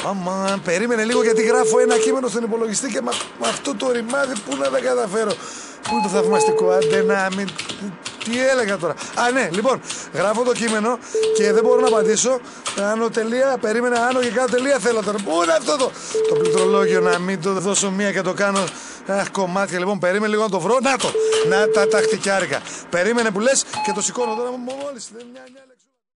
Αμάν, περίμενε λίγο γιατί γράφω ένα κείμενο στον υπολογιστή και με αυτό το ρημάδι πού να τα καταφέρω. Πού είναι το θαυμαστικό, άντε να μην... Τι έλεγα τώρα. Α, ναι, λοιπόν, γράφω το κείμενο και δεν μπορώ να απαντήσω. Άνω τελεία, περίμενε άνω και κάτω τελεία θέλω τώρα. Πού είναι αυτό το πληκτρολόγιο να μην το δώσω μία και το κάνω κομμάτια. Λοιπόν, περίμενε λίγο να το βρω. Να το, να τα τακτικιάρικα. Περίμενε που λες και το σηκώνω τώρα μόλις.